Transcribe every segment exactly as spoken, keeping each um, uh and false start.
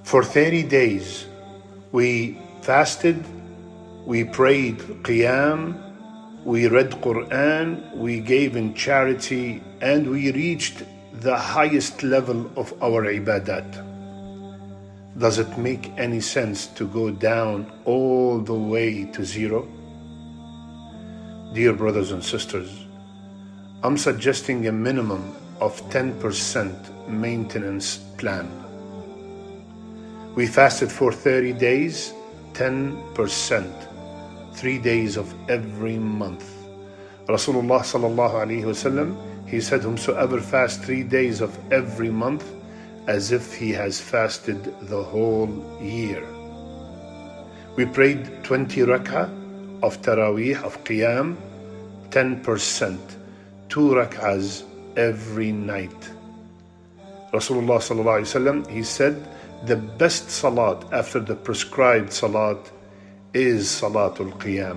For thirty days, we fasted, we prayed Qiyam, we read Quran, we gave in charity, and we reached the highest level of our ibadat. Does it make any sense to go down all the way to zero? Dear brothers and sisters, I'm suggesting a minimum of ten percent maintenance plan. We fasted for thirty days, ten percent, three days of every month. Rasulullah sallallahu alayhi wasallam, he said, whomsoever fasts three days of every month, as if he has fasted the whole year. We prayed twenty rak'ah of Taraweeh, of Qiyam, ten percent, two rak'ahs every night. Rasulullah sallallahu alayhi wasallam, he said, the best salat after the prescribed salat is Salatul Qiyam.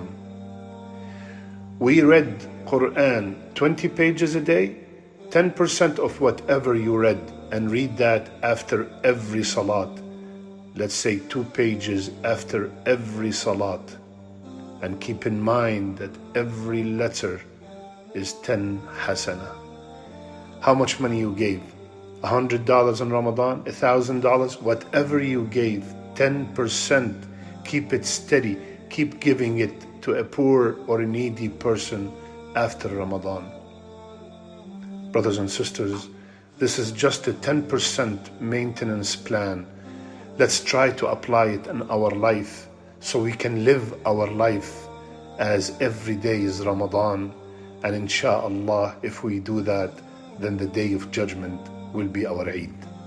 We read Quran twenty pages a day, ten percent of whatever you read, and read that after every salat. Let's say two pages after every salat. And keep in mind that every letter is ten hasana. How much money you gave? A hundred dollars in Ramadan, a thousand dollars, whatever you gave, ten percent, keep it steady, keep giving it to a poor or a needy person after Ramadan. Brothers and sisters, this is just a ten percent maintenance plan. Let's try to apply it in our life so we can live our life as every day is Ramadan. And inshallah, if we do that, then the day of judgment will be our Eid.